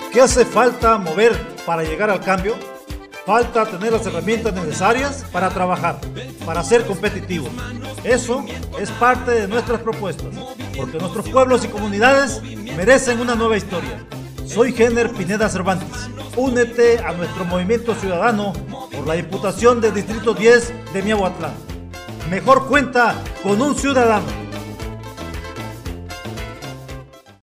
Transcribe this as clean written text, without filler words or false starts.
¿Qué hace falta mover para llegar al cambio? Falta tener las herramientas necesarias para trabajar, para ser competitivos. Eso es parte de nuestras propuestas, porque nuestros pueblos y comunidades merecen una nueva historia. Soy Jenner Pineda Cervantes. Únete a nuestro movimiento ciudadano por la Diputación del Distrito 10 de Miahuatlán. Mejor cuenta con un ciudadano.